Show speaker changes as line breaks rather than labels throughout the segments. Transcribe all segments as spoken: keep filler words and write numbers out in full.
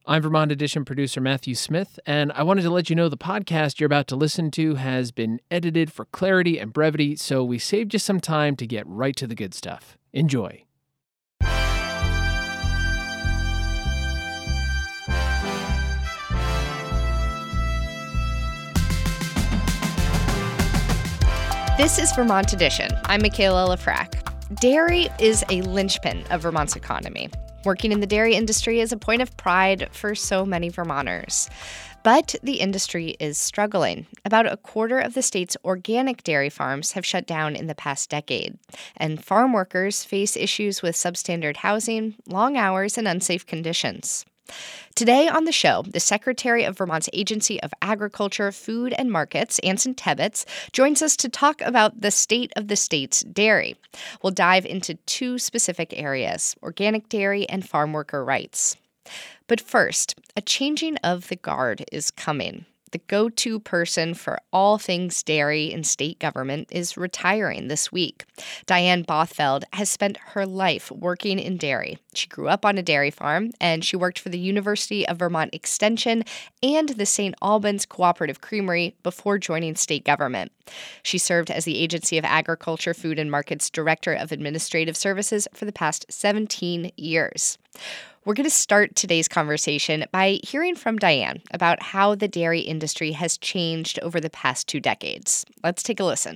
I'm Vermont Edition producer Matthew Smith, and I wanted to let you know the podcast you're about to listen to has been edited for clarity and brevity, so we saved you some time to get right to the good stuff. Enjoy.
This is Vermont Edition. I'm Michaela Lafrac. Dairy is a linchpin of Vermont's economy. Working in the dairy industry is a point of pride for so many Vermonters. But the industry is struggling. About a quarter of the state's organic dairy farms have shut down in the past decade, and farm workers face issues with substandard housing, long hours, and unsafe conditions. Today on the show, the Secretary of Vermont's Agency of Agriculture, Food and Markets, Anson Tebbetts, joins us to talk about the state of the state's dairy. We'll dive into two specific areas, organic dairy and farm worker rights. But first, a changing of the guard is coming. The go-to person for all things dairy in state government is retiring this week. Diane Bothfeld has spent her life working in dairy. She grew up on a dairy farm, and she worked for the University of Vermont Extension and the Saint Albans Cooperative Creamery before joining state government. She served as the Agency of Agriculture, Food and Markets Director of Administrative Services for the past seventeen years. We're going to start today's conversation by hearing from Diane about how the dairy industry has changed over the past two decades. Let's take a listen.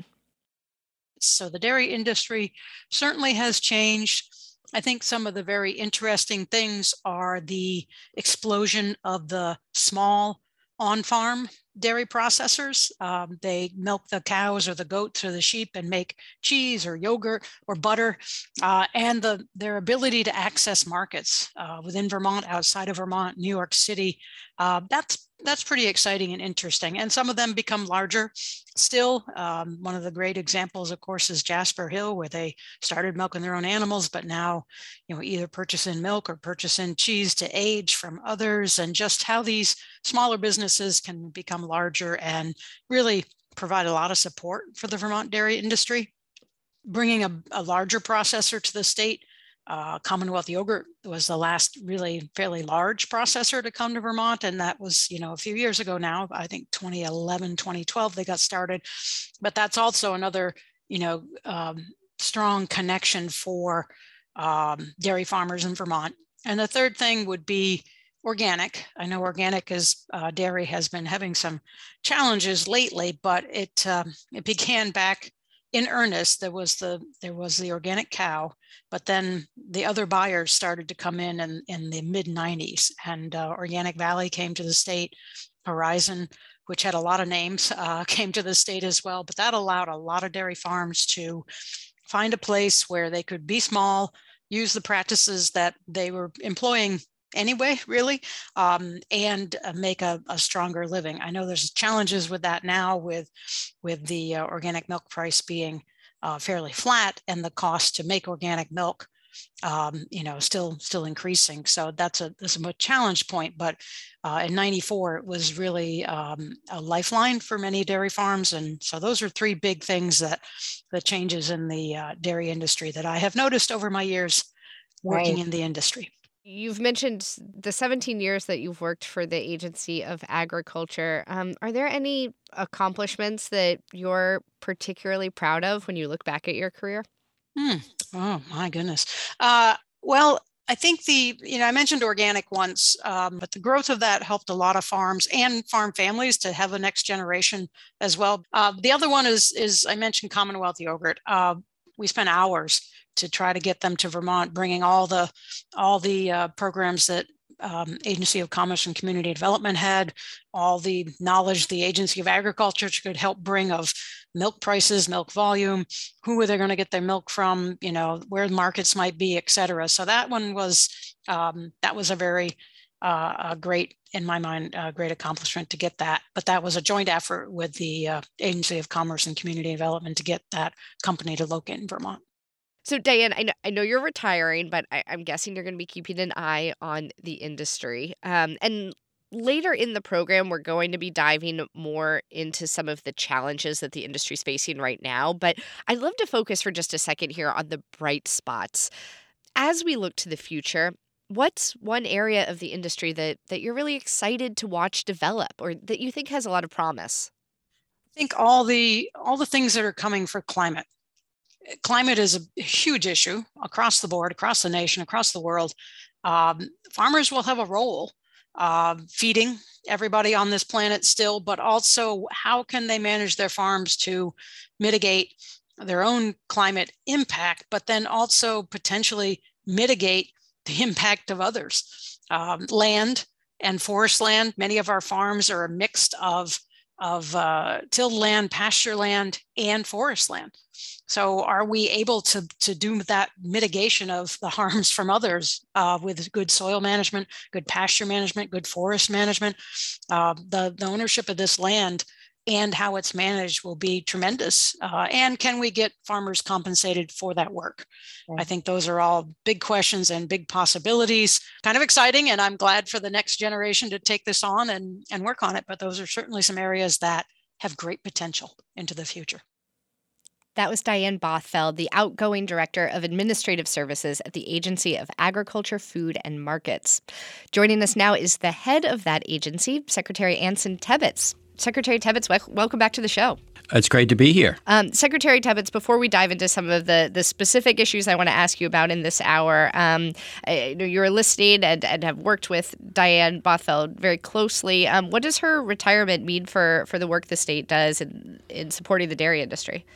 So the dairy industry certainly has changed. I think some of the very interesting things are the explosion of the small on-farm dairy processors. Um, they milk the cows or the goats or the sheep and make cheese or yogurt or butter, uh, and the their ability to access markets uh, within Vermont, outside of Vermont, New York City. Uh, that's that's pretty exciting and interesting. And some of them become larger still. Um, one of the great examples, of course, is Jasper Hill, where they started milking their own animals, but now, you know, either purchase in milk or purchase in cheese to age from others, and just how these smaller businesses can become larger and really provide a lot of support for the Vermont dairy industry. Bringing a, a larger processor to the state, uh, Commonwealth Yogurt was the last really fairly large processor to come to Vermont, and that was, you know, a few years ago now. I think twenty eleven, twenty twelve they got started, but that's also another, you know, um, strong connection for um, dairy farmers in Vermont. And the third thing would be organic. I know organic is uh, dairy has been having some challenges lately, but it um, it began back in earnest. There was the there was the organic cow, but then the other buyers started to come in in, in the mid nineties, and uh, Organic Valley came to the state. Horizon, which had a lot of names, uh, came to the state as well. But that allowed a lot of dairy farms to find a place where they could be small, use the practices that they were employing anyway, really, um, and uh, make a, a stronger living. I know there's challenges with that now, with with the uh, organic milk price being uh, fairly flat and the cost to make organic milk, um, you know, still still increasing. So that's a that's a challenge point. But uh, in ninety-four, it was really um, a lifeline for many dairy farms, and so those are three big things that the changes in the uh, dairy industry that I have noticed over my years working
Right.
in the industry.
You've mentioned the seventeen years that you've worked for the Agency of Agriculture. Um, are there any accomplishments that you're particularly proud of when you look back at your career?
Hmm. Oh, my goodness. Uh, well, I think the, you know, I mentioned organic once, um, but the growth of that helped a lot of farms and farm families to have a next generation as well. Uh, the other one is, is I mentioned Commonwealth Yogurt. Uh, we spent hours to try to get them to Vermont, bringing all the all the uh, programs that um, Agency of Commerce and Community Development had, all the knowledge the Agency of Agriculture could help bring of milk prices, milk volume, who are they going to get their milk from, you know, where markets might be, et cetera. So that one was um, that was a very uh, a great, in my mind, a great accomplishment to get that. But that was a joint effort with the uh, Agency of Commerce and Community Development to get that company to locate in Vermont.
So, Diane, I know, I know you're retiring, but I, I'm guessing you're going to be keeping an eye on the industry. Um, and later in the program, we're going to be diving more into some of the challenges that the industry is facing right now. But I'd love to focus for just a second here on the bright spots. As we look to the future, What's one area of the industry that, that you're really excited to watch develop or that you think has a lot of promise?
I think all the all the things that are coming for climate. Climate is a huge issue across the board, across the nation, across the world. Um, farmers will have a role uh, feeding everybody on this planet still, but also how can they manage their farms to mitigate their own climate impact, but then also potentially mitigate the impact of others. Um, land and forest land, many of our farms are a mix of, of uh, tilled land, pasture land, and forest land. So are we able to, to do that mitigation of the harms from others uh, with good soil management, good pasture management, good forest management? Uh, the, the ownership of this land and how it's managed will be tremendous. Uh, and can we get farmers compensated for that work? Yeah. I think those are all big questions and big possibilities. Kind of exciting, and I'm glad for the next generation to take this on and, and work on it. But those are certainly some areas that have great potential into the future.
That was Diane Bothfeld, the outgoing Director of Administrative Services at the Agency of Agriculture, Food, and Markets. Joining us now is the head of that agency, Secretary Anson Tebbetts. Secretary Tebbetts, welcome back to the show.
It's great to be here.
Um, Secretary Tebbetts, before we dive into some of the, the specific issues I want to ask you about in this hour, um, I know you're listening and, and have worked with Diane Bothfeld very closely. Um, what does her retirement mean for, for the work the state does in, in supporting the dairy industry?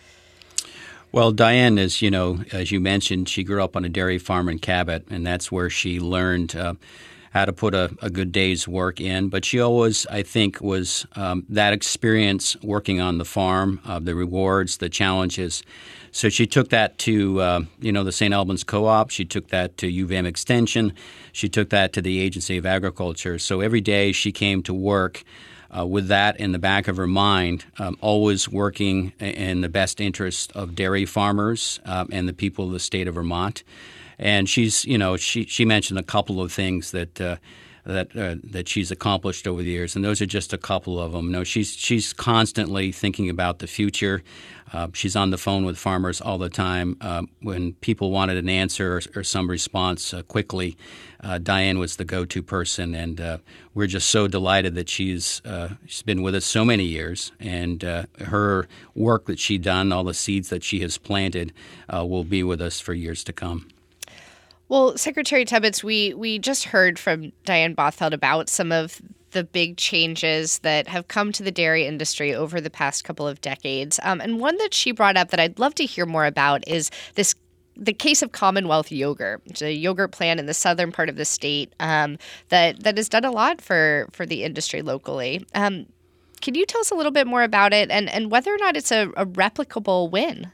Well, Diane, as you know, as you mentioned, she grew up on a dairy farm in Cabot, and that's where she learned uh, how to put a, a good day's work in. But she always, I think, was um, that experience working on the farm, uh, the rewards, the challenges. So she took that to, uh, you know, the Saint Albans Co-op. She took that to U V M Extension. She took that to the Agency of Agriculture. So every day she came to work Uh, with that in the back of her mind, um, always working in the best interest of dairy farmers um, and the people of the state of Vermont. And she's, you know, she she mentioned a couple of things that uh, that uh, that she's accomplished over the years, and those are just a couple of them. You know, she's she's constantly thinking about the future. Uh, she's on the phone with farmers all the time. Uh, when people wanted an answer or, or some response uh, quickly, uh, Diane was the go-to person, and uh, we're just so delighted that she's uh, she's been with us so many years, and uh, her work that she's done, all the seeds that she has planted, uh, will be with us for years to come.
Well, Secretary Tebbetts, we, we just heard from Diane Bothfeld about some of the big changes that have come to the dairy industry over the past couple of decades. Um, and one that she brought up that I'd love to hear more about is this the case of Commonwealth Yogurt. It's a yogurt plant in the southern part of the state um, that, that has done a lot for, for the industry locally. Um, can you tell us a little bit more about it and, and whether or not it's a, a replicable win?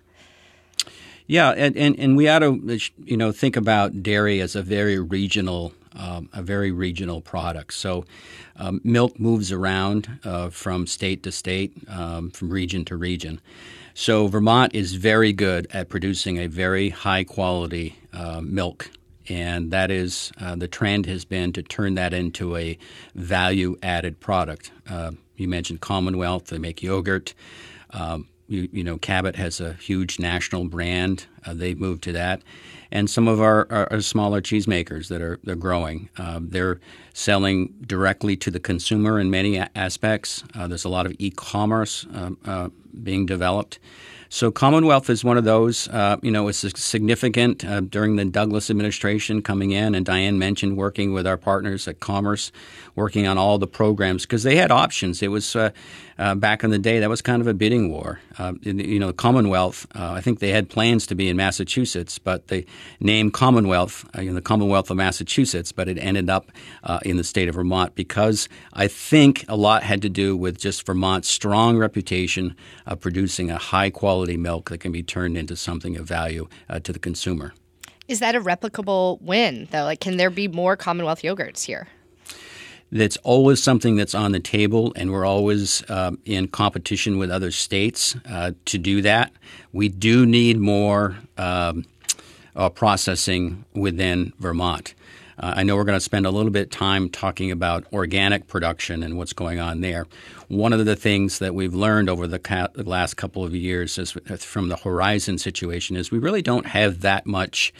Yeah, and, and, and we ought to, you know, think about dairy as a very regional, um, a very regional product. So, um, milk moves around uh, from state to state, um, from region to region. So Vermont is very good at producing a very high quality uh, milk, and that is uh, the trend has been to turn that into a value added product. Uh, you mentioned Commonwealth; they make yogurt. Um, You, you know, Cabot has a huge national brand. Uh, they've moved to that. And some of our, our, our smaller cheesemakers that are they're growing. Um, they're selling directly to the consumer in many a- aspects. Uh, there's a lot of e-commerce um, uh, being developed. So Commonwealth is one of those. Uh, you know, it's significant uh, during the Douglas administration coming in, and Diane mentioned working with our partners at Commerce, working on all the programs because they had options. It was uh, uh, back in the day that was kind of a bidding war. Uh, you know, the Commonwealth. Uh, I think they had plans to be in Massachusetts, but the name Commonwealth, uh, you know, the Commonwealth of Massachusetts, but it ended up uh, in the state of Vermont because I think a lot had to do with just Vermont's strong reputation of producing a high quality milk that can be turned into something of value uh, to the consumer.
Is that a replicable win, though? Like, can there be more Commonwealth yogurts here?
That's always something that's on the table, and we're always um, in competition with other states uh, to do that. We do need more um, uh, processing within Vermont. Uh, I know we're going to spend a little bit of time talking about organic production and what's going on there. One of the things that we've learned over the, ca- the last couple of years is, from the Horizon situation is we really don't have that much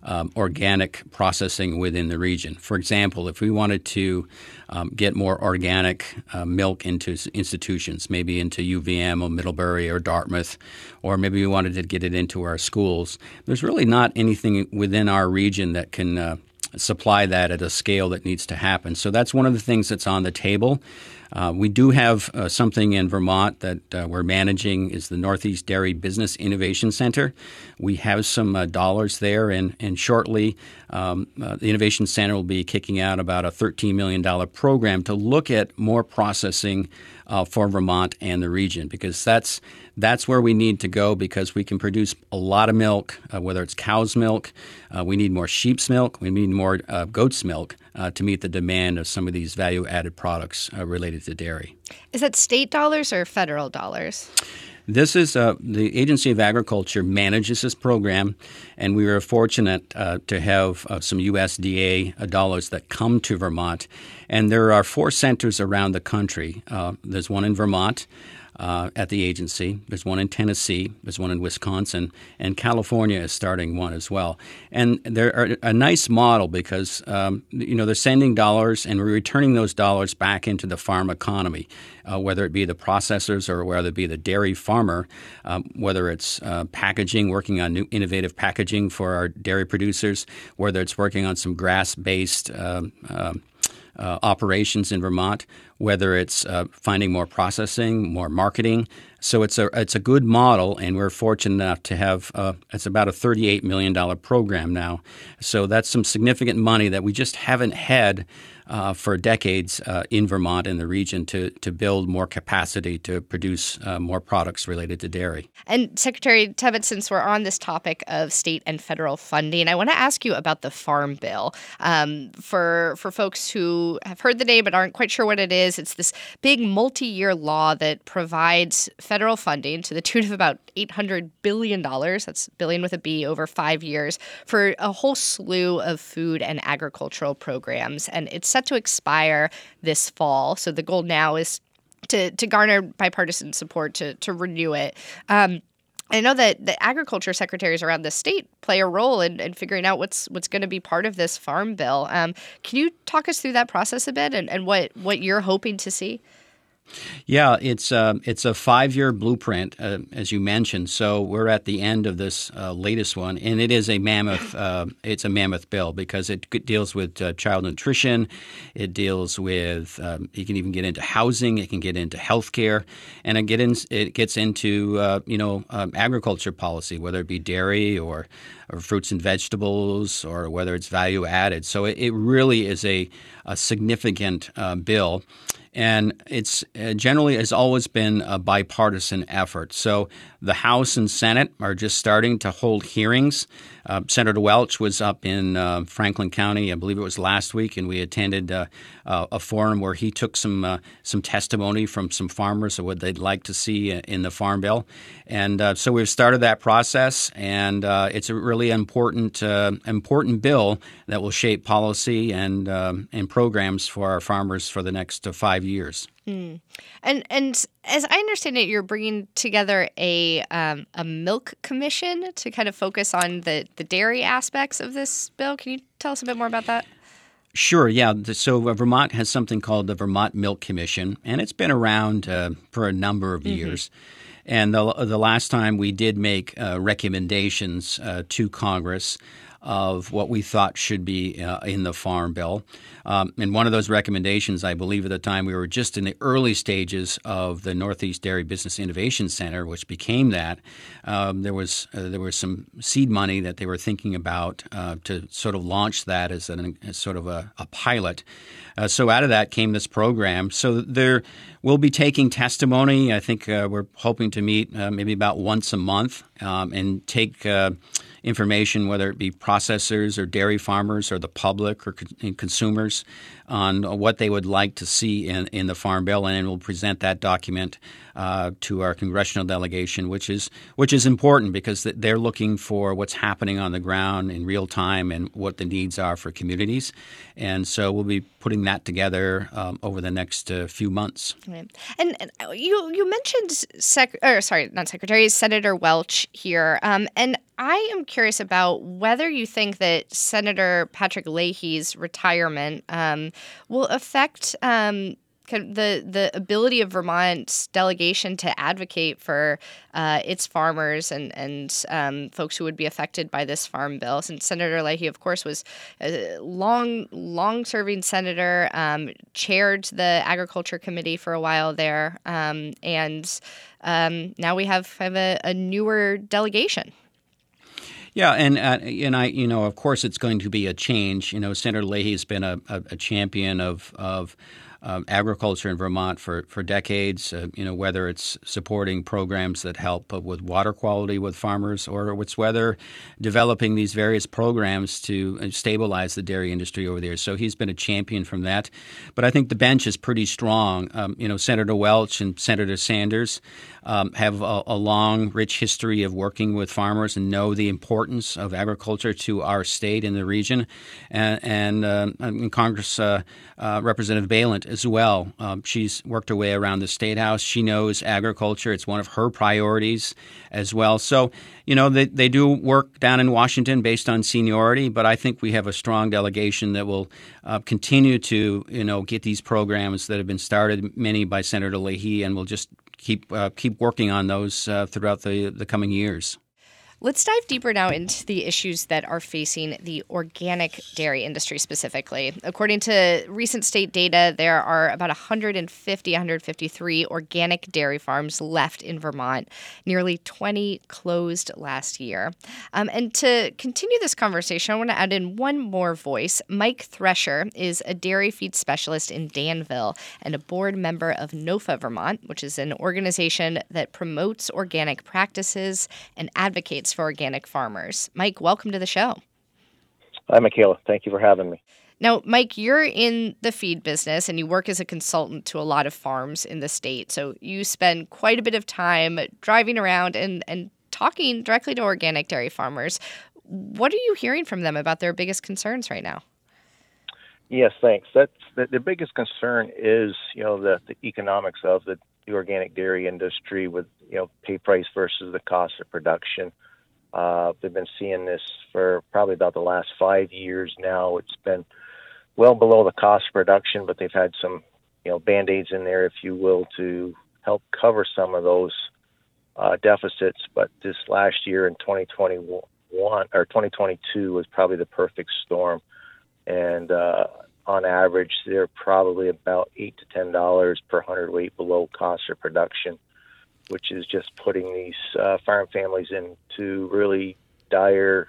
um, organic processing within the region. For example, if we wanted to um, get more organic uh, milk into s- institutions, maybe into U V M or Middlebury or Dartmouth, or maybe we wanted to get it into our schools, there's really not anything within our region that can uh, supply that at a scale that needs to happen. So that's one of the things that's on the table. Uh, we do have uh, something in Vermont that uh, we're managing is the Northeast Dairy Business Innovation Center. We have some uh, dollars there, and, and shortly um, uh, the Innovation Center will be kicking out about a thirteen million dollars program to look at more processing uh, for Vermont and the region, because that's that's where we need to go, because we can produce a lot of milk, uh, whether it's cow's milk, uh, we need more sheep's milk, we need more uh, goat's milk uh, to meet the demand of some of these value-added products uh, related to dairy.
Is that state dollars or federal dollars?
This is uh, the Agency of Agriculture manages this program, and we were fortunate uh, to have uh, some U S D A dollars that come to Vermont. And there are four centers around the country. Uh, there's one in Vermont uh, at the agency. There's one in Tennessee. There's one in Wisconsin. And California is starting one as well. And they're a nice model because, um, you know, they're sending dollars and we're returning those dollars back into the farm economy. Uh, whether it be the processors or whether it be the dairy farmer, um, whether it's uh, packaging, working on new innovative packaging for our dairy producers, whether it's working on some grass-based um, um, uh, operations in Vermont, whether it's uh, finding more processing, more marketing. So it's a it's a good model, and we're fortunate enough to have uh, it's about a thirty-eight million dollars program now. So that's some significant money that we just haven't had Uh, for decades uh, in Vermont and the region to to build more capacity to produce uh, more products related to dairy.
And Secretary Tebbetts, since we're on this topic of state and federal funding, I want to ask you about the Farm Bill. Um, for for folks who have heard the name but aren't quite sure what it is, it's this big multi-year law that provides federal funding to the tune of about eight hundred billion dollars, that's billion with a B, over five years, for a whole slew of food and agricultural programs. And it's set to expire this fall. So the goal now is to to garner bipartisan support to to renew it. Um, I know that the agriculture secretaries around the state play a role in, in figuring out what's what's going to be part of this farm bill. Um, can you talk us through that process a bit and, and what, what you're hoping to see?
Yeah, it's uh, it's a five-year blueprint, uh, as you mentioned. So we're at the end of this uh, latest one, and it is a mammoth. Uh, it's a mammoth bill because it deals with uh, child nutrition. It deals with. Um, you can even get into housing. It can get into healthcare, and it get in, It gets into uh, you know um, agriculture policy, whether it be dairy or, or fruits and vegetables, or whether it's value added. So it, it really is a, a significant uh, bill. And it's uh, generally has always been a bipartisan effort. So the House and Senate are just starting to hold hearings. Uh, Senator Welch was up in uh, Franklin County, I believe it was last week, and we attended uh, uh, a forum where he took some uh, some testimony from some farmers of what they'd like to see in the Farm Bill. And uh, so we've started that process, and uh, it's a really important uh, important bill that will shape policy and um, and programs for our farmers for the next uh, five years.
Mm. And and as I understand it, you're bringing together a um, a milk commission to kind of focus on the, the dairy aspects of this bill. Can you tell us a bit more about that?
Sure, yeah. So uh, Vermont has something called the Vermont Milk Commission, and it's been around uh, for a number of mm-hmm. years. And the, the last time we did make uh, recommendations uh, to Congress of what we thought should be uh, in the Farm Bill. Um, and one of those recommendations, I believe at the time we were just in the early stages of the Northeast Dairy Business Innovation Center, which became that. Um, there was uh, there was some seed money that they were thinking about uh, to sort of launch that as, an, as sort of a, a pilot. Uh, so out of that came this program. So there we'll be taking testimony. I think uh, we're hoping to meet uh, maybe about once a month um, and take uh, information, whether it be processors or dairy farmers or the public or con- consumers, on what they would like to see in, in the Farm Bill, and then we'll present that document uh, to our congressional delegation, which is which is important because they're looking for what's happening on the ground in real time and what the needs are for communities. And so we'll be putting that together um, over the next uh, few months.
Right. And, and you you mentioned sec- or sorry, not Secretary, Senator Welch here, um, and I am curious about whether you think that Senator Patrick Leahy's retirement um, will affect um, kind of the the ability of Vermont's delegation to advocate for uh, its farmers and and um, folks who would be affected by this farm bill. Since Senator Leahy, of course, was a long long serving senator, um, chaired the Agriculture Committee for a while there, um, and um, now we have, have a, a newer delegation.
Yeah, and uh, and I, you know, of course, it's going to be a change. You know, Senator Leahy has been a, a, a champion of of um, agriculture in Vermont for for decades. Uh, you know, whether it's supporting programs that help with water quality with farmers, or it's whether developing these various programs to stabilize the dairy industry over there. So he's been a champion from that. But I think the bench is pretty strong. Um, you know, Senator Welch and Senator Sanders Um, have a, a long, rich history of working with farmers and know the importance of agriculture to our state and the region. And, and, uh, and Congress uh, uh, Representative Balint as well. Um, she's worked her way around the State House. She knows agriculture. It's one of her priorities as well. So, you know, they, they do work down in Washington based on seniority, but I think we have a strong delegation that will uh, continue to, you know, get these programs that have been started, many by Senator Leahy, and will just keep uh, keep working on those uh, throughout the, the coming years.
Let's dive deeper now into the issues that are facing the organic dairy industry specifically. According to recent state data, there are about one hundred fifty, one hundred fifty-three organic dairy farms left in Vermont. Nearly twenty closed last year. Um, and to continue this conversation, I want to add in one more voice. Mike Thresher is a dairy feed specialist in Danville and a board member of NOFA Vermont, which is an organization that promotes organic practices and advocates for organic farmers. Mike, welcome to the show.
Hi, Michaela. Thank you for having me.
Now, Mike, you're in the feed business and you work as a consultant to a lot of farms in the state. So you spend quite a bit of time driving around and, and talking directly to organic dairy farmers. What are you hearing from them about their biggest concerns right now?
Yes, thanks. That's the, the biggest concern is, you know, the, the economics of the, the organic dairy industry with, you know, pay price versus the cost of production. Uh, they've been seeing this for probably about the last five years now. It's been well below the cost of production, but they've had some, you know, Band-Aids in there, if you will, to help cover some of those uh, deficits. But this last year in twenty twenty-one or twenty twenty-two was probably the perfect storm. And uh, on average, they're probably about eight to ten dollars per hundredweight below cost of production, which is just putting these uh, farm families into really dire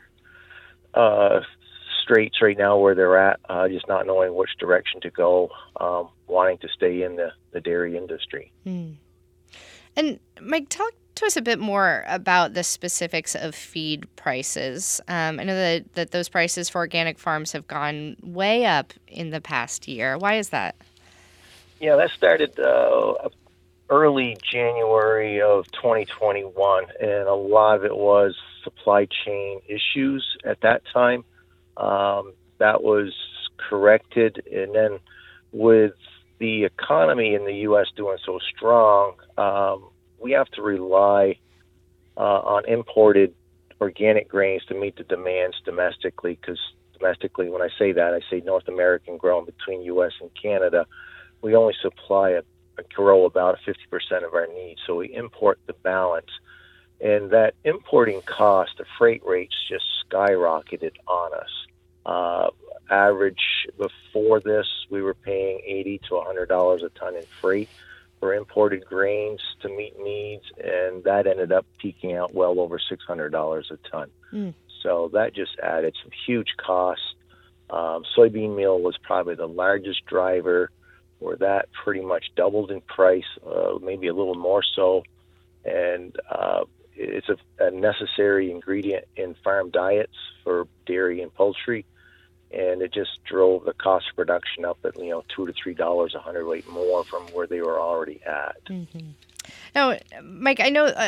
uh, straits right now where they're at, uh, just not knowing which direction to go, um, wanting to stay in the, the dairy industry.
Mm. And Mike, talk to us a bit more about the specifics of feed prices. Um, I know that, that those prices for organic farms have gone way up in the past year. Why is that?
Yeah, that started uh, early January of twenty twenty-one, and a lot of it was supply chain issues at that time. Um, that was corrected, and then with the economy in the U S doing so strong, um, we have to rely uh, on imported organic grains to meet the demands domestically, because domestically, when I say that, I say North American grown between U S and Canada. We only supply a grow about fifty percent of our needs, so we import the balance. And that importing cost, the freight rates just skyrocketed on us. Uh, average before this, we were paying eighty to one hundred dollars a ton in freight for imported grains to meet needs, and that ended up peaking out well over six hundred dollars a ton. Mm. So that just added some huge costs. Um, soybean meal was probably the largest driver, where that pretty much doubled in price, uh, maybe a little more so. And uh, it's a, a necessary ingredient in farm diets for dairy and poultry. And it just drove the cost of production up at, you know, two to three dollars a hundredweight more from where they were already at.
Mm-hmm. Now, Mike, I know uh,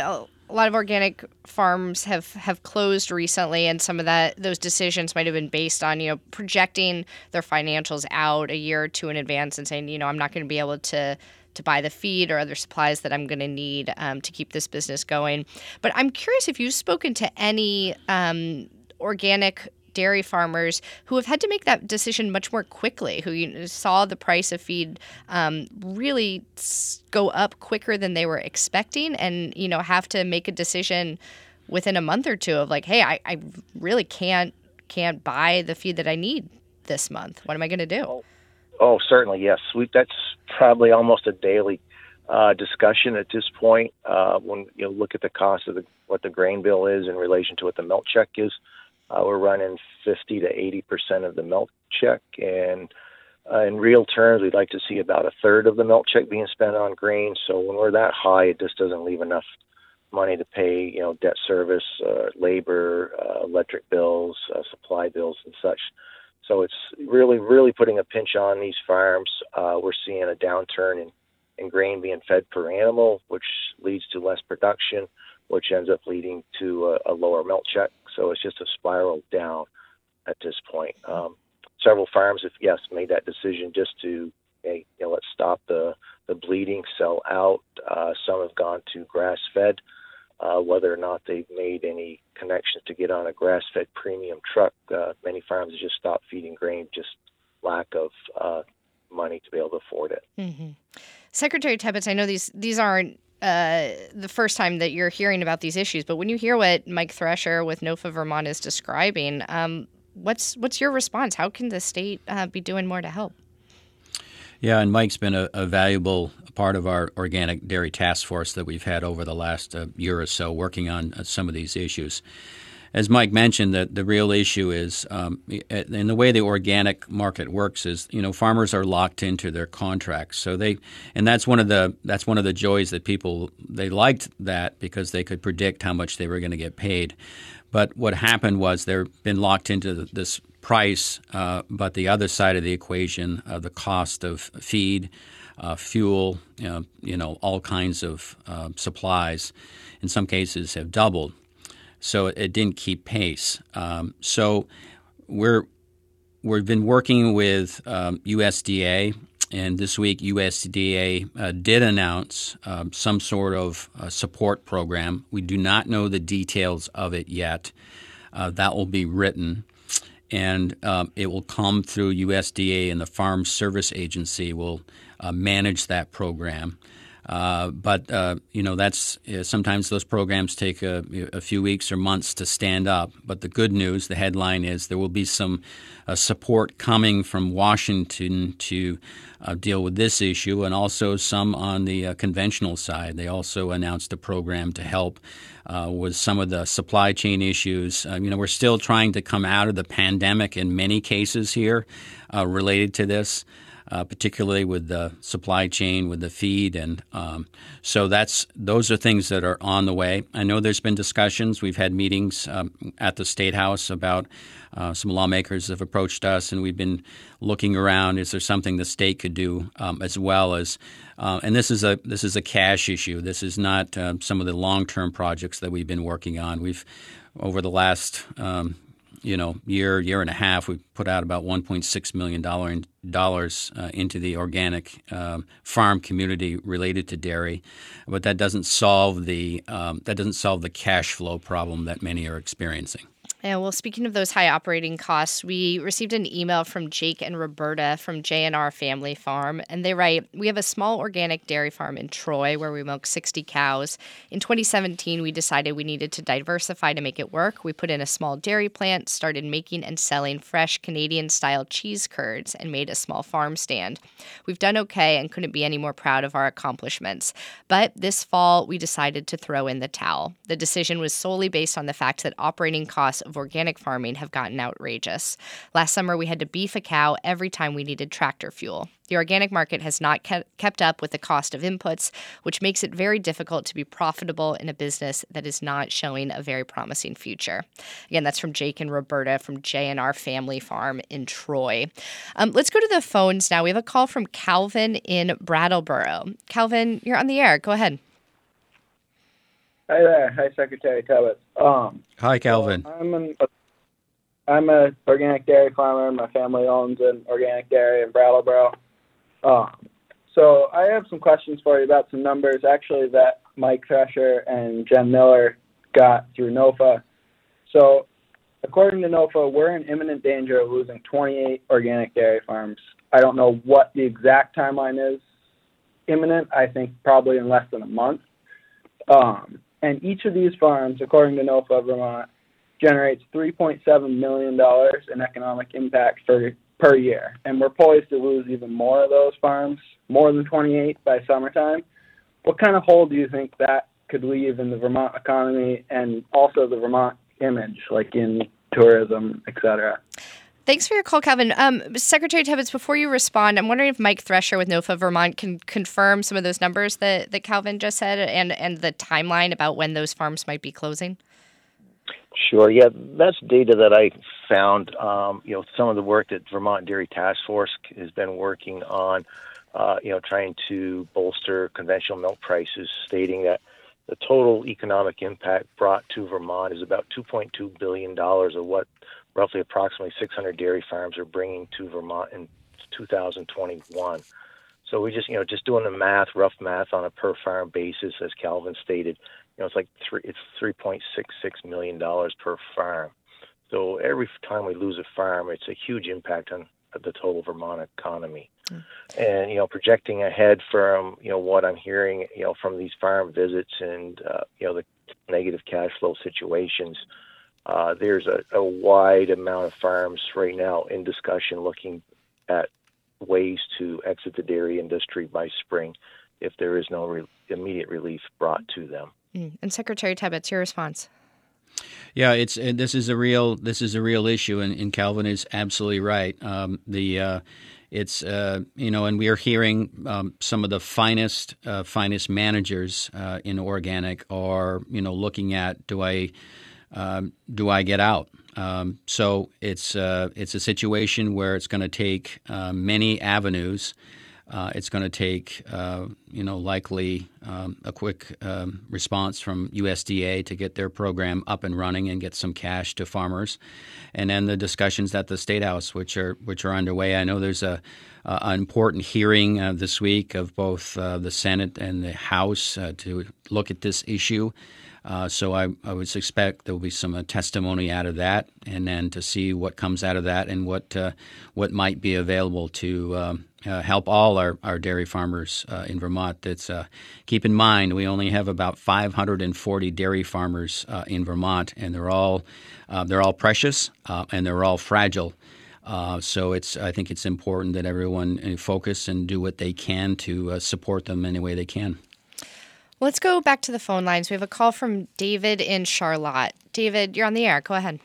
a lot of organic farms have, have closed recently, and some of that those decisions might have been based on, you know, projecting their financials out a year or two in advance and saying, you know, I'm not going to be able to to buy the feed or other supplies that I'm going to need um, to keep this business going. But I'm curious if you've spoken to any um, organic dairy farmers who have had to make that decision much more quickly, who you know, saw the price of feed um, really go up quicker than they were expecting, and you know have to make a decision within a month or two of like, hey, I, I really can't can't buy the feed that I need this month. What am I going to do?
Oh, oh, certainly, yes. We, that's probably almost a daily uh, discussion at this point. Uh, when you know, look at the cost of the, what the grain bill is in relation to what the milk check is. Uh, we're running fifty to eighty percent of the milk check, and uh, in real terms, we'd like to see about a third of the milk check being spent on grain. So when we're that high, it just doesn't leave enough money to pay, you know, debt service, uh, labor, uh, electric bills, uh, supply bills, and such. So it's really, really putting a pinch on these farms. Uh, we're seeing a downturn in, in grain being fed per animal, which leads to less production, which ends up leading to a, a lower milk check. So it's just a spiral down at this point. Um, several farms have, yes, made that decision just to, hey, you know, let's stop the, the bleeding, sell out. Uh, some have gone to grass-fed. Uh, whether or not they've made any connections to get on a grass-fed premium truck, uh, many farms have just stopped feeding grain, just lack of uh, money to be able to afford it.
Mm-hmm. Secretary Tebbetts, I know these these aren't uh, the first time that you're hearing about these issues, but when you hear what Mike Thresher with NOFA Vermont is describing, um, what's what's your response? How can the state uh, be doing more to help?
Yeah, and Mike's been a, a valuable part of our organic dairy task force that we've had over the last uh, year or so working on uh, some of these issues. As Mike mentioned, the, the real issue is, um, in the way the organic market works is, you know, farmers are locked into their contracts. So they, and that's one of the that's one of the joys that people, they liked that because they could predict how much they were going to get paid. But what happened was they've been locked into this price, uh, but the other side of the equation, uh, the cost of feed, uh, fuel, you know, you know, all kinds of uh, supplies, in some cases have doubled. So it didn't keep pace. Um, so we're we've been working with um, U S D A, and this week U S D A uh, did announce um, some sort of uh, support program. We do not know the details of it yet. Uh, that will be written, and um, it will come through U S D A, and the Farm Service Agency will uh, manage that program. Uh, but, uh, you know, that's uh, sometimes those programs take a, a few weeks or months to stand up. But the good news, the headline is there will be some uh, support coming from Washington to uh, deal with this issue, and also some on the uh, conventional side. They also announced a program to help uh, with some of the supply chain issues. Uh, you know, we're still trying to come out of the pandemic in many cases here uh, related to this. Uh, particularly with the supply chain, with the feed, and um, so that's those are things that are on the way. I know there's been discussions. We've had meetings um, at the State House about uh, some lawmakers have approached us, and we've been looking around. Is there something the state could do um, as well as? Uh, and this is a this is a cash issue. This is not uh, some of the long-term projects that we've been working on. We've over the last um, you know, year, year and a half, we put out about one point six million dollars uh, into the organic um, farm community related to dairy, but that doesn't solve the um, that doesn't solve the cash flow problem that many are experiencing.
Yeah, well, speaking of those high operating costs, we received an email from Jake and Roberta from J and R Family Farm, and they write, "We have a small organic dairy farm in Troy where we milk sixty cows. In twenty seventeen, we decided we needed to diversify to make it work. We put in a small dairy plant, started making and selling fresh Canadian-style cheese curds, and made a small farm stand. We've done okay and couldn't be any more proud of our accomplishments. But this fall, we decided to throw in the towel. The decision was solely based on the fact that operating costs of organic farming have gotten outrageous. Last summer, we had to beef a cow every time we needed tractor fuel. The organic market has not kept up with the cost of inputs, which makes it very difficult to be profitable in a business that is not showing a very promising future." Again, that's from Jake and Roberta from J and R Family Farm in Troy. Um, let's go to the phones now. We have a call from Calvin in Brattleboro. Calvin, you're on the air. Go ahead.
Hi there. Hi, Secretary Tebbetts. Um,
Hi, Calvin.
so I'm an I'm a organic dairy farmer. My family owns an organic dairy in Brattleboro. Um, so I have some questions for you about some numbers, actually, that Mike Thresher and Jen Miller got through NOFA. So according to NOFA, we're in imminent danger of losing twenty-eight organic dairy farms. I don't know what the exact timeline is. Imminent, I think probably in less than a month. Um, and each of these farms, according to NOFA Vermont, generates three point seven million dollars in economic impact for, per year. And we're poised to lose even more of those farms, more than twenty-eight by summertime. What kind of hole do you think that could leave in the Vermont economy and also the Vermont image, like in tourism, et cetera?
Thanks for your call, Calvin. Um, Secretary Tebbetts, before you respond, I'm wondering if Mike Thresher with NOFA Vermont can confirm some of those numbers that, that Calvin just said and, and the timeline about when those farms might be closing.
Sure. Yeah, that's data that I found. Um, you know, some of the work that Vermont Dairy Task Force has been working on, uh, you know, trying to bolster conventional milk prices, stating that the total economic impact brought to Vermont is about two point two billion dollars of what roughly approximately six hundred dairy farms are bringing to Vermont in two thousand twenty-one. So we just, you know, just doing the math, rough math on a per farm basis, as Calvin stated, you know, it's like three, it's three point six six million dollars per farm. So every time we lose a farm, it's a huge impact on the total Vermont economy. Mm. And, you know, projecting ahead from, you know, what I'm hearing, you know, from these farm visits and, uh, you know, the negative cash flow situations, uh, there's a, a wide amount of farms right now in discussion looking at ways to exit the dairy industry by spring if there is no re- immediate relief brought to them.
Mm. And Secretary Tebbetts, your response?
Yeah, it's and this is a real this is a real issue, and, and Calvin is absolutely right. Um, the uh, it's uh, you know, and we are hearing um, some of the finest uh, finest managers uh, in organic are you know looking at do I um, do I get out? Um, so it's uh, it's a situation where it's going to take uh, many avenues. Uh, it's going to take, uh, you know, likely um, a quick um, response from U S D A to get their program up and running and get some cash to farmers, and then the discussions at the State House, which are which are underway. I know there's a, a an important hearing uh, this week of both uh, the Senate and the House uh, to look at this issue. Uh, so I, I would expect there will be some uh, testimony out of that, and then to see what comes out of that and what uh, what might be available to um, uh, help all our, our dairy farmers uh, in Vermont. That's uh, keep in mind we only have about five hundred forty dairy farmers uh, in Vermont, and they're all uh, they're all precious uh, and they're all fragile. Uh, so it's I think it's important that everyone focus and do what they can to uh, support them any way they can.
Let's go back to the phone lines. We have a call from David in Charlotte. David, you're on the air. Go ahead.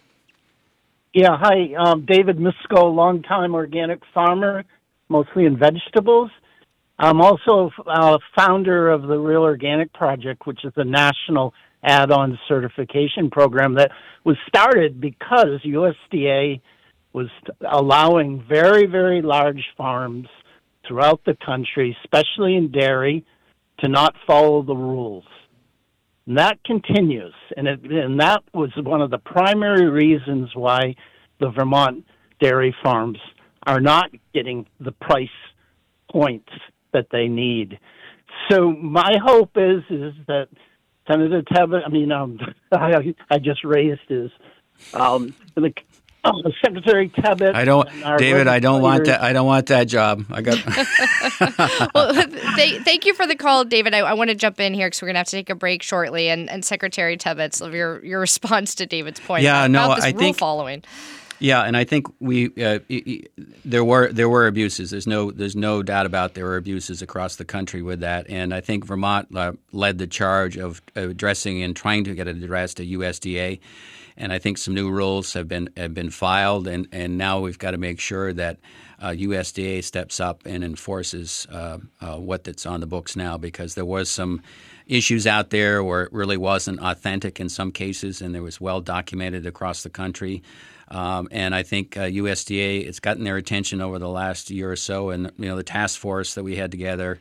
Yeah, hi. Um, David Misko, longtime organic farmer, mostly in vegetables. I'm also uh, founder of the Real Organic Project, which is a national add-on certification program that was started because U S D A was allowing very, very large farms throughout the country, especially in dairy, to not follow the rules. And that continues. And, it, and that was one of the primary reasons why the Vermont dairy farms are not getting the price points that they need. So my hope is is that Senator Tebbetts, I mean, um, I, I just raised his, um, the, Oh, Secretary Tebbetts.
I don't, David. I don't want that. I don't want that job. I got.
Well, th- thank you for the call, David. I, I want to jump in here because we're going to have to take a break shortly. And, and Secretary Tebbetts, your your response to David's point.
Yeah,
about
no,
this
I
rule
think
following.
Yeah, and I think we uh, there were there were abuses. There's no there's no doubt about there were abuses across the country with that, and I think Vermont uh, led the charge of addressing and trying to get it addressed at U S D A. And I think some new rules have been have been filed, and, and now we've got to make sure that uh, U S D A steps up and enforces uh, uh, what that's on the books now, because there was some issues out there where it really wasn't authentic in some cases, and it was well documented across the country. Um, and I think uh, U S D A, it's gotten their attention over the last year or so, and you know the task force that we had together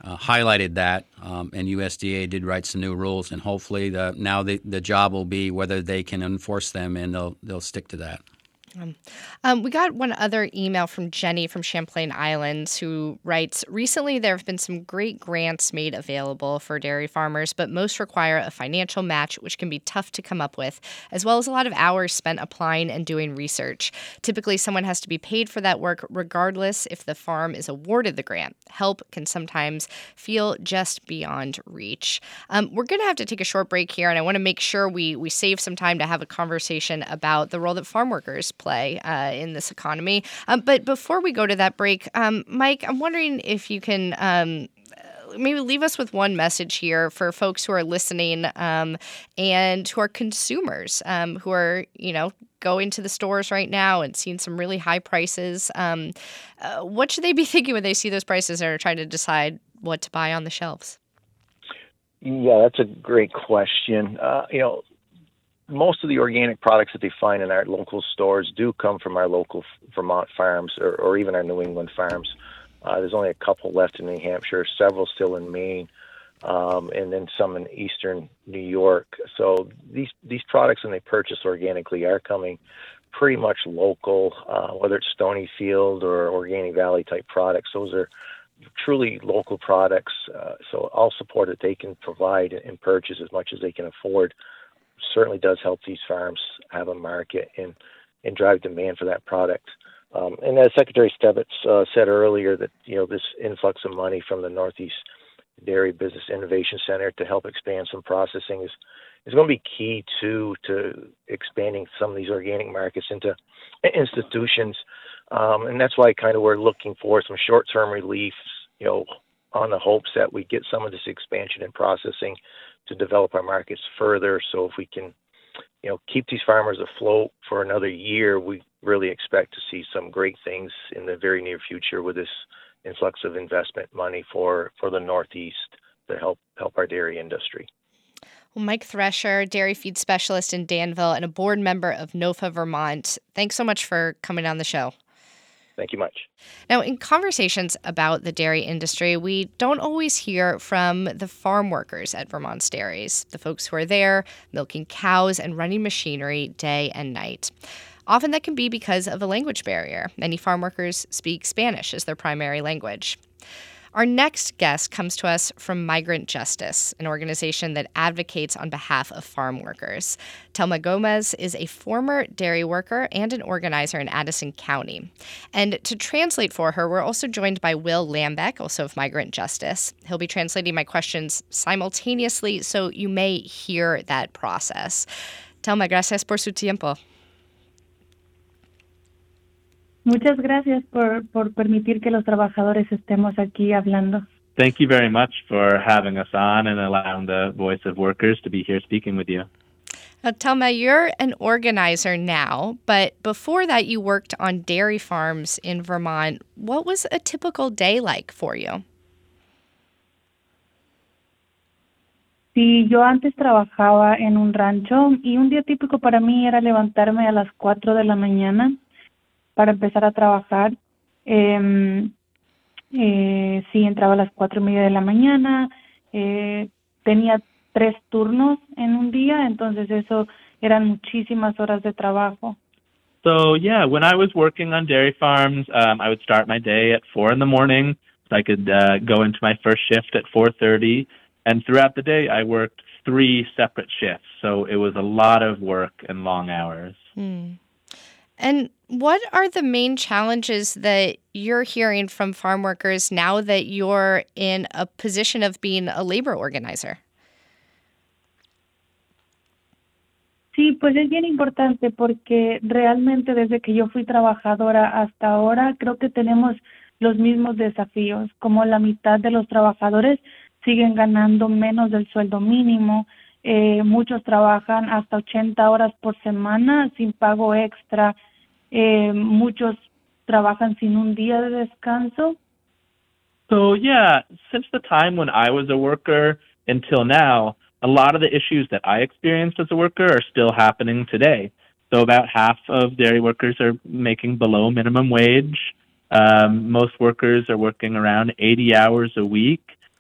uh, highlighted that, um, and U S D A did write some new rules, and hopefully the, now the, the job will be whether they can enforce them, and they'll they'll stick to that.
Um, um, we got one other email from Jenny from Champlain Islands who writes, recently there have been some great grants made available for dairy farmers, but most require a financial match, which can be tough to come up with, as well as a lot of hours spent applying and doing research. Typically, someone has to be paid for that work regardless if the farm is awarded the grant. Help can sometimes feel just beyond reach. Um, we're going to have to take a short break here, and I want to make sure we, we save some time to have a conversation about the role that farm workers play uh, in this economy. Um, but before we go to that break, um, Mike, I'm wondering if you can um, maybe leave us with one message here for folks who are listening um, and who are consumers, um, who are, you know, going to the stores right now and seeing some really high prices. Um, uh, what should they be thinking when they see those prices and are trying to decide what to buy on the shelves?
Yeah, that's a great question. Uh, you know, most of the organic products that they find in our local stores do come from our local Vermont farms or, or even our New England farms. Uh, there's only a couple left in New Hampshire, several still in Maine, um, and then some in eastern New York. So these these products, when they purchase organically, are coming pretty much local, uh, whether it's Stonyfield or Organic Valley type products. Those are truly local products. Uh, so all support that they can provide and purchase as much as they can afford certainly does help these farms have a market and, and drive demand for that product. Um, and as Secretary Stebbets uh, said earlier, that you know this influx of money from the Northeast Dairy Business Innovation Center to help expand some processing is is going to be key to to expanding some of these organic markets into institutions. Um, and that's why kind of we're looking for some short-term relief, you know, on the hopes that we get some of this expansion and processing to develop our markets further. So if we can, you know, keep these farmers afloat for another year, we really expect to see some great things in the very near future with this influx of investment money for, for the Northeast to help help our dairy industry.
Well, Mike Thresher, dairy feed specialist in Danville and a board member of NOFA Vermont, thanks so much for coming on the show.
Thank you much.
Now, in conversations about the dairy industry, we don't always hear from the farm workers at Vermont's dairies, the folks who are there milking cows and running machinery day and night. Often that can be because of a language barrier. Many farm workers speak Spanish as their primary language. Our next guest comes to us from Migrant Justice, an organization that advocates on behalf of farm workers. Telma Gomez is a former dairy worker and an organizer in Addison County. And to translate for her, we're also joined by Will Lambeck, also of Migrant Justice. He'll be translating my questions simultaneously, so you may hear that process. Telma, gracias por su tiempo.
Muchas gracias por, por permitir que los trabajadores estemos aquí hablando.
Thank you very much for having us on and allowing the voice of workers to be here speaking with you.
Now, Telma, you're an organizer now, but before that you worked on dairy farms in Vermont. What was a typical day like for you?
Sí, yo antes trabajaba en un rancho y un día típico para mí era levantarme a las cuatro de la mañana para empezar a trabajar. Eh, eh, sí, entraba a las cuatro y media de la mañana. Eh, tenía tres turnos en un día, entonces eso eran muchísimas horas de trabajo.
So, yeah, when I was working on dairy farms, um, I would start my day at four in the morning, so I could uh, go into my first shift at four thirty. And throughout the day, I worked three separate shifts. So it was a lot of work and long hours.
Hmm. And what are the main challenges that you're hearing from farm workers now that you're in a position of being a labor organizer?
Sí, pues es bien importante porque realmente desde que yo fui trabajadora hasta ahora creo que tenemos los mismos desafíos. Como la mitad de los trabajadores siguen ganando menos del sueldo mínimo. Eh, muchos trabajan hasta ochenta horas por semana sin pago extra. Eh, muchos trabajan sin un día de descanso.
So, yeah, since the time when I was a worker until now, a lot of the issues that I experienced as a worker are still happening today. So about half of dairy workers are making below minimum wage. Um, most workers are working around eighty hours a week.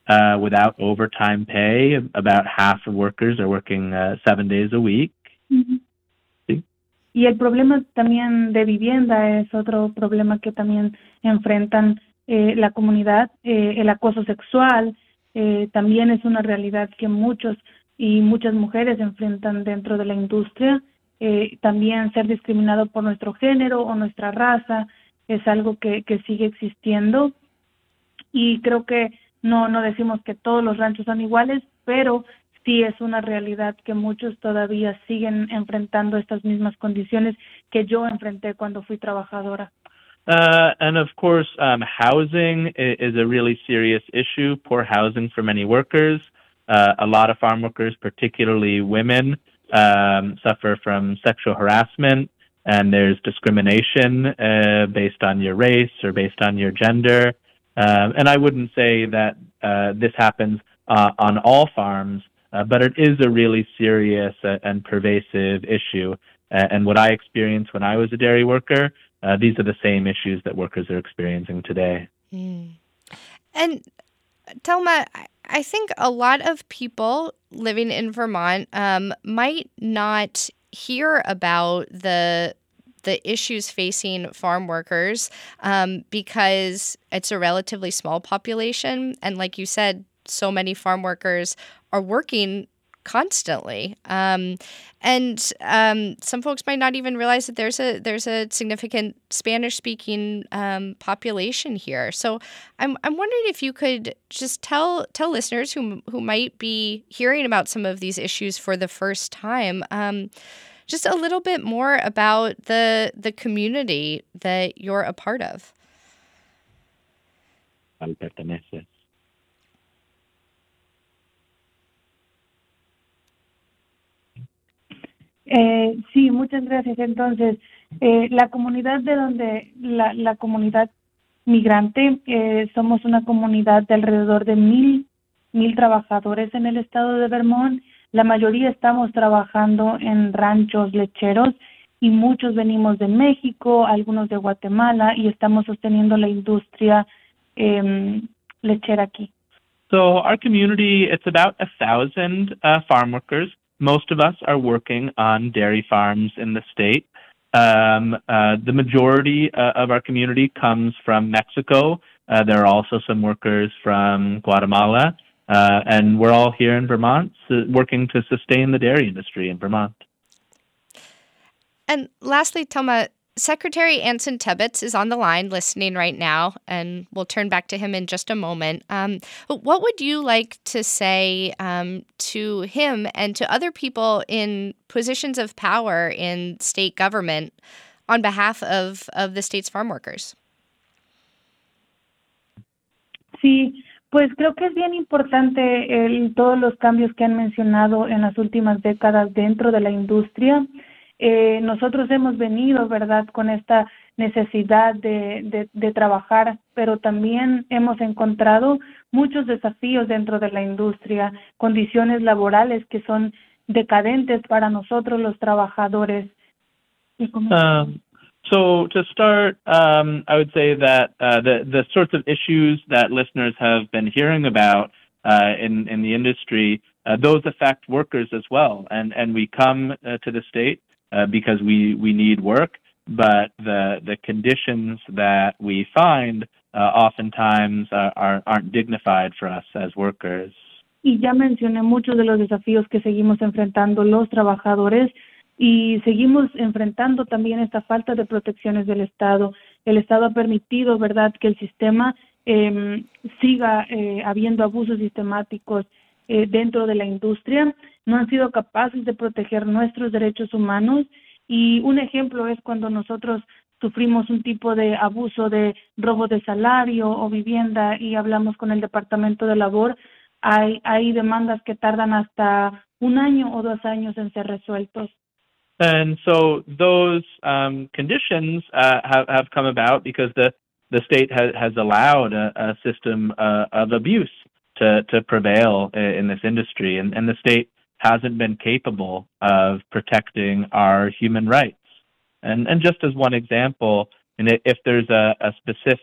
uh, without overtime pay. About half of workers are working uh, seven days a week.
Ujú.
Sí.
Y el problema también de vivienda es otro problema que también enfrentan eh, la comunidad. Eh, el acoso sexual eh, también es una realidad que muchos y muchas mujeres enfrentan dentro de la industria. Eh, también ser discriminado por nuestro género o nuestra raza es algo que, que sigue existiendo. Y creo que no, no decimos que todos los ranchos son iguales, pero sí es una realidad que muchos todavía siguen enfrentando estas mismas condiciones que yo enfrenté cuando fui trabajadora.
Uh, and of course, um, housing i- is a really serious issue, poor housing for many workers. Uh, a lot of farm workers, particularly women, um, suffer from sexual harassment, and there's discrimination uh, based on your race or based on your gender. Um, and I wouldn't say that uh, this happens uh, on all farms, uh, but it is a really serious uh, and pervasive issue. Uh, and what I experienced when I was a dairy worker, uh, these are the same issues that workers are experiencing today.
Mm. And Thelma, I- I think a lot of people living in Vermont um, might not hear about the the issues facing farm workers um, because it's a relatively small population, and like you said, so many farm workers are working constantly, um, and um, some folks might not even realize that there's a there's a significant Spanish-speaking um, population here. So I'm I'm wondering if you could just tell tell listeners who who might be hearing about some of these issues for the first time, um, just a little bit more about the the community that you're a part of.
Al perteneces.
Eh, sí, muchas gracias. Entonces, eh, la comunidad de donde, la, la comunidad migrante, eh, somos una comunidad de alrededor de mil, mil trabajadores en el estado de Vermont. La mayoría estamos trabajando en ranchos lecheros y muchos venimos de México, algunos de Guatemala, y estamos sosteniendo la industria eh, lechera aquí.
So our community, it's about a thousand uh, farm workers. Most of us are working on dairy farms in the state. Um, uh, the majority uh, of our community comes from Mexico. Uh, there are also some workers from Guatemala, uh, and we're all here in Vermont uh, working to sustain the dairy industry in Vermont.
And lastly, Thelma, Secretary Anson Tebbetts is on the line listening right now, and we'll turn back to him in just a moment. Um, but what would you like to say um, to him and to other people in positions of power in state government on behalf of, of the state's farm workers?
Sí, pues creo que es bien importante el, todos los cambios que han mencionado en las últimas décadas dentro de la industria. Eh, nosotros hemos venido, ¿verdad?, con esta necesidad de, de, de trabajar, pero también hemos encontrado muchos desafíos dentro de la industria, condiciones laborales que son decadentes para nosotros los trabajadores.
Um, so to start, um, I would say that uh, the, the sorts of issues that listeners have been hearing about uh, in, in the industry, uh, those affect workers as well. And, and we come uh, to the state Uh, because we, we need work, but the the conditions that we find uh, oftentimes are, are, aren't dignified for us as workers.
Y ya mencioné muchos de los desafíos que seguimos enfrentando los trabajadores y seguimos enfrentando también esta falta de protecciones del Estado. El Estado ha permitido, ¿verdad?, que el sistema eh, siga eh, habiendo abusos sistemáticos eh, dentro de la industria. No han sido capaces de proteger nuestros derechos humanos y un ejemplo es cuando nosotros sufrimos un tipo de abuso de robo de salario o vivienda y hablamos con el Departamento de Labor, hay, hay demandas que tardan hasta un año o dos años en ser resueltos.
And so those um, conditions uh, have, have come about because the, the state has, has allowed a, a system uh, of abuse to, to prevail in this industry, and, and the state hasn't been capable of protecting our human rights. And and just as one example, and if there's a, a specific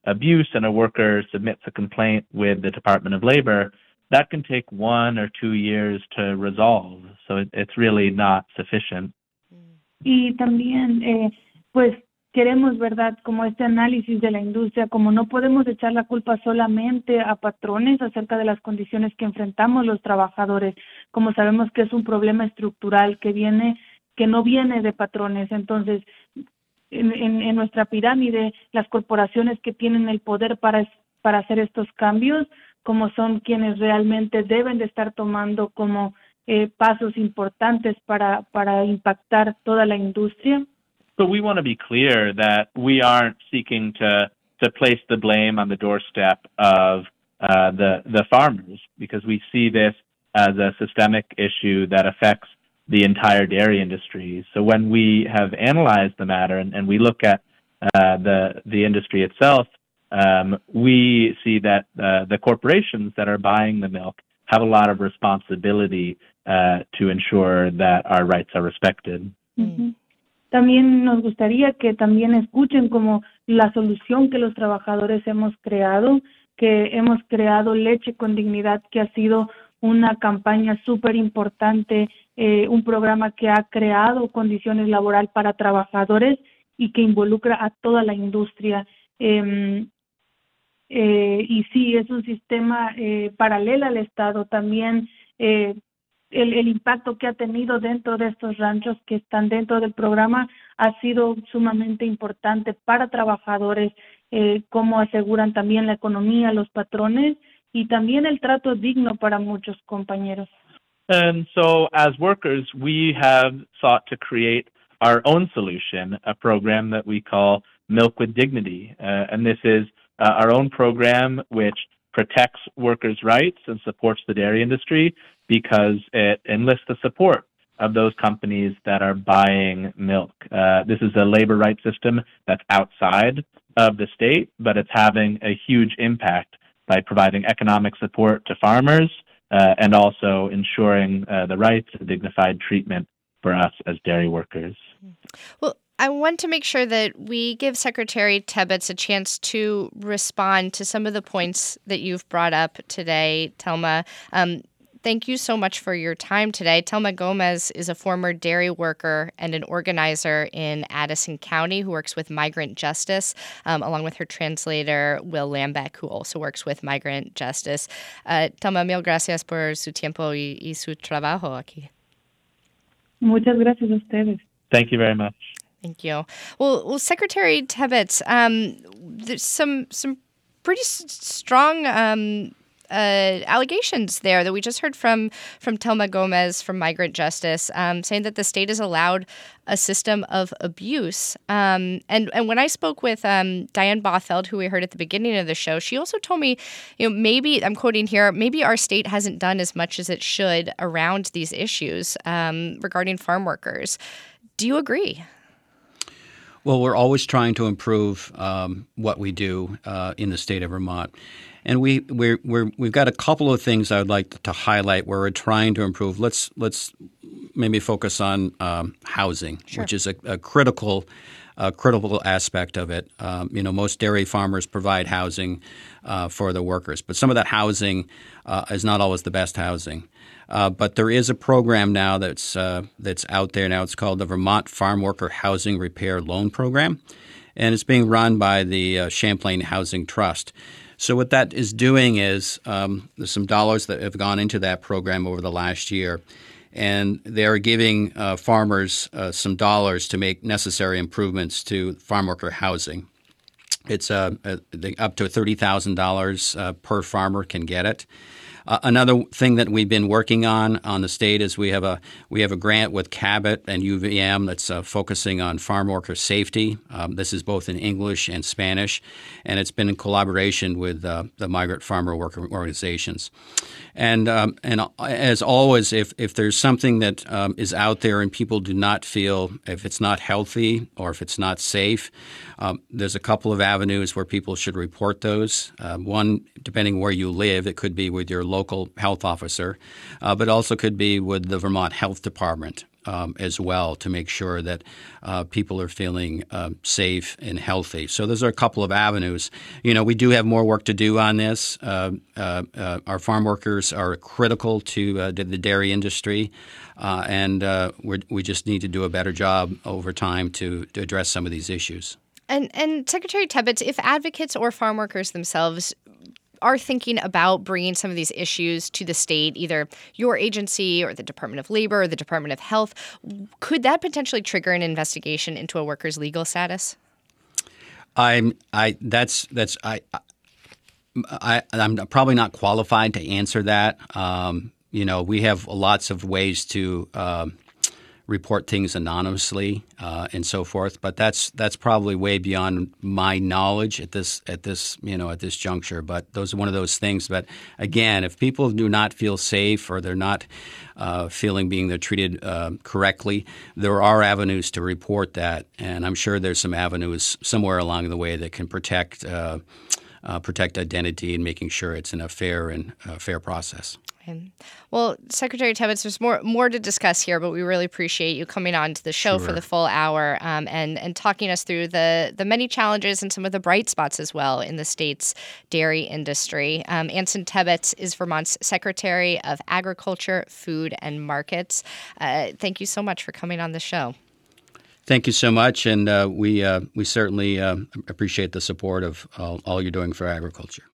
abuse and a worker submits a complaint with the Department of Labor, that can take one or two years to resolve. So it, it's really not sufficient.
Y también, eh, pues, queremos, ¿verdad?, como este análisis de la industria, como no podemos echar la culpa solamente a patrones acerca de las condiciones que enfrentamos los trabajadores, como sabemos que es un problema estructural que viene, que no viene de patrones. Entonces, en, en, en nuestra pirámide, las corporaciones que tienen el poder para, para hacer estos cambios, como son quienes realmente deben de estar tomando como eh, pasos importantes para, para impactar toda la industria.
So we want to be clear that we aren't seeking to to place the blame on the doorstep of uh, the the farmers, because we see this as a systemic issue that affects the entire dairy industry. So when we have analyzed the matter and, and we look at uh, the the industry itself, um, we see that uh, the corporations that are buying the milk have a lot of responsibility uh, to ensure that our rights are respected.
Mm-hmm. También nos gustaría que también escuchen como la solución que los trabajadores hemos creado, que hemos creado Leche con Dignidad, que ha sido una campaña súper importante, eh, un programa que ha creado condiciones laborales para trabajadores y que involucra a toda la industria. Eh, eh, y sí, es un sistema eh, paralelo al Estado. También eh, El, el impacto que ha tenido dentro de estos ranchos que están dentro del programa ha sido sumamente importante para trabajadores, eh, cómo aseguran también la economía, los patrones y también el trato digno para muchos compañeros.
And so as workers, we have sought to create our own solution, a program that we call Milk with Dignity. Uh, and this is uh, our own program which protects workers' rights and supports the dairy industry because it enlists the support of those companies that are buying milk. Uh, this is a labor rights system that's outside of the state, but it's having a huge impact by providing economic support to farmers uh, and also ensuring uh, the rights and dignified treatment for us as dairy workers.
Well, I want to make sure that we give Secretary Tebbetts a chance to respond to some of the points that you've brought up today, Telma. Um, thank you so much for your time today. Telma Gomez is a former dairy worker and an organizer in Addison County who works with Migrant Justice, um, along with her translator, Will Lambeck, who also works with Migrant Justice. Uh, Telma, mil gracias por su tiempo y, y su trabajo aquí.
Muchas gracias a ustedes.
Thank you very much.
Thank you. Well, well, Secretary Tebbetts, um, there's some some pretty s- strong um, uh, allegations there that we just heard from from Telma Gomez from Migrant Justice, um, saying that the state has allowed a system of abuse. Um, and and when I spoke with um, Diane Bothfeld, who we heard at the beginning of the show, she also told me, you know, maybe I'm quoting here, maybe our state hasn't done as much as it should around these issues um, regarding farm workers. Do you agree?
Well, we're always trying to improve um, what we do uh, in the state of Vermont. And we, we're, we're, we've got a couple of things I would like to highlight where we're trying to improve. Let's let's maybe focus on um, housing, sure. which is a, a critical a critical aspect of it. Um, you know, most dairy farmers provide housing uh, for the workers, but some of that housing uh, is not always the best housing. Uh, but there is a program now that's uh, that's out there now. It's called the Vermont Farm Worker Housing Repair Loan Program, and it's being run by the uh, Champlain Housing Trust. So what that is doing is um, there's some dollars that have gone into that program over the last year, and they are giving uh, farmers uh, some dollars to make necessary improvements to farm worker housing. It's uh, uh, up to thirty thousand dollars uh, per farmer can get it. Uh, another thing that we've been working on on the state is we have a we have a grant with Cabot and U V M that's uh, focusing on farm worker safety. Um, this is both in English and Spanish, and it's been in collaboration with uh, the migrant farmer worker organizations. And um, and as always, if if there's something that um, is out there and people do not feel if it's not healthy or if it's not safe, um, there's a couple of avenues where people should report those. Uh, one, depending where you live, it could be with your local health officer, uh, but also could be with the Vermont Health Department. um, as well to make sure that uh, people are feeling uh, safe and healthy. So those are a couple of avenues. You know, we do have more work to do on this. Uh, uh, uh, our farm workers are critical to, uh, to the dairy industry, uh, and uh, we're, we just need to do a better job over time to, to address some of these issues.
And, and Secretary Tebbetts, if advocates or farm workers themselves are thinking about bringing some of these issues to the state, either your agency or the Department of Labor or the Department of Health, could that potentially trigger an investigation into a worker's legal status?
I'm I that's that's I I I'm probably not qualified to answer that. Um, you know, we have lots of ways to um, report things anonymously uh, and so forth, but that's that's probably way beyond my knowledge at this at this you know at this juncture. But those are one of those things. But again, if people do not feel safe or they're not uh, feeling being they're treated uh, correctly, there are avenues to report that, and I'm sure there's some avenues somewhere along the way that can protect uh, uh, protect identity and making sure it's in a fair and uh, fair process.
Well, Secretary Tebbetts, there's more more to discuss here, but we really appreciate you coming on to the show
Sure.
for the full hour um, and and talking us through the the many challenges and some of the bright spots as well in the state's dairy industry. Um, Anson Tebbetts is Vermont's Secretary of Agriculture, Food, and Markets. Uh, thank you so much for coming on the show.
Thank you so much, and uh, we uh, we certainly uh, appreciate the support of all, all you're doing for agriculture.